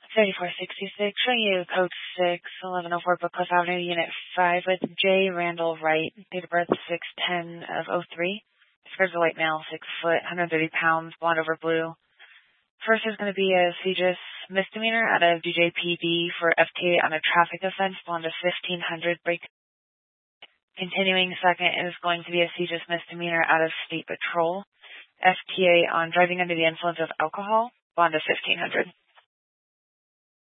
3466, showing you code 6, 1104 Bookcliff Avenue, Unit 5, with J. Randall Wright, date of birth 6/10 of '03. Describes a white male, 6 foot, 130 pounds, blonde over blue. First is going to be a CJIS misdemeanor out of DJPD for FTA on a traffic offense, bond of $1,500, break. Continuing, second is going to be a CJIS misdemeanor out of State Patrol, FTA on driving under the influence of alcohol, bond of $1,500.